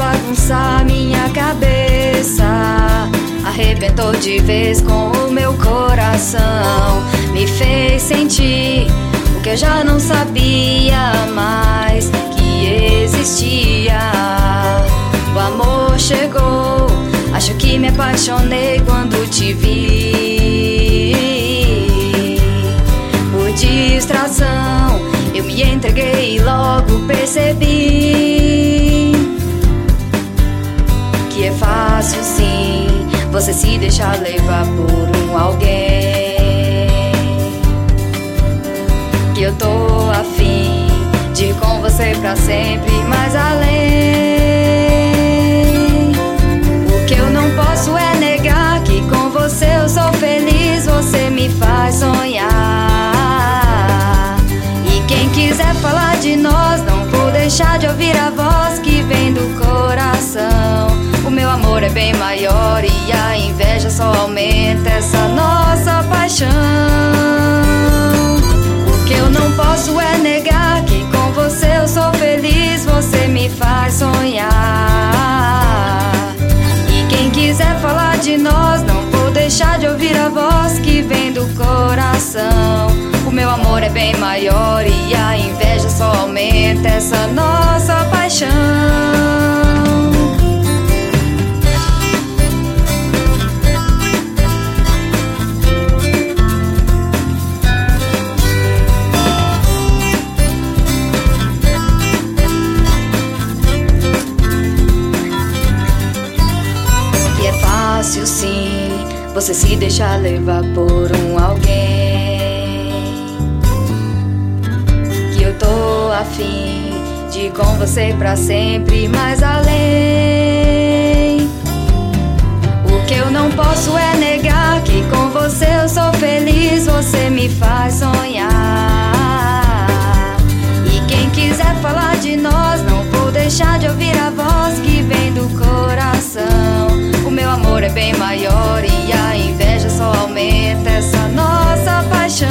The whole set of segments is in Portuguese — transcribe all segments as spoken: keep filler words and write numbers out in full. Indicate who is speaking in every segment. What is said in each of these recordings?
Speaker 1: bagunçar minha cabeça. Arrebentou de vez com o meu coração. Me fez sentir o que eu já não sabia mais que existia. O amor chegou, acho que me apaixonei quando te vi. Por distração eu me entreguei e logo percebi que é fácil sim você se deixar levar por um alguém. Que eu tô afim de ir com você pra sempre, mais além. O que eu não posso é negar que com você eu sou feliz. Você me faz sonhar. E quem quiser falar de nós, não vou deixar de ouvir a voz que vem do coração. O meu amor é bem maior e a inveja só aumenta essa nossa paixão. O que eu não posso é negar que com você eu sou feliz. Você me faz sonhar. E quem quiser falar de nós, não vou deixar de ouvir a voz que vem do coração. O meu amor é bem maior e a inveja só aumenta essa nossa paixão. Fácil sim você se deixar levar por um alguém. Que eu tô afim de ir com você pra sempre, mais além. O que eu não posso é negar que com você eu sou feliz. Você me faz sonhar. E quem quiser falar de nós, não vou deixar de ouvir a voz que vem do coração. O meu amor é bem maior e a inveja só aumenta essa nossa paixão.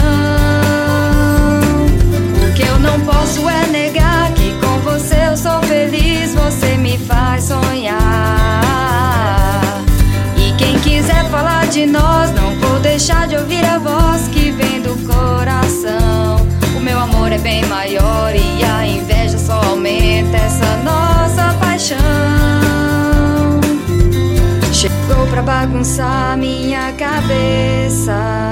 Speaker 1: O que eu não posso é negar que com você eu sou feliz. Você me faz sonhar. E quem quiser falar de nós, não vou deixar de ouvir a voz que vem do coração. O meu amor é bem maior e a inveja só aumenta essa nossa paixão. Chegou pra bagunçar minha cabeça.